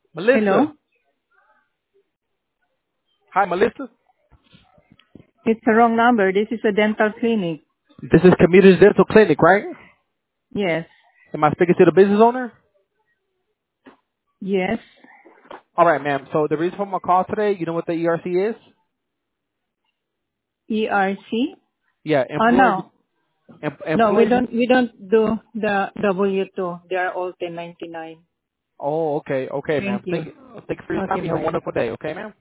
Hello? Melissa. Hi, Melissa. It's the wrong number. This is a dental clinic. This is Commuters Dental Clinic, right? Yes. Am I speaking to the business owner? Yes. All right, ma'am. So the reason for my call today, you know what the ERC is? ERC? Yeah, Oh, no. No, we employee. don't do the W2. They are all 1099. Oh, okay, ma'am. Thank you. Thank you for your time. Okay, You have a bye. wonderful day, okay, ma'am?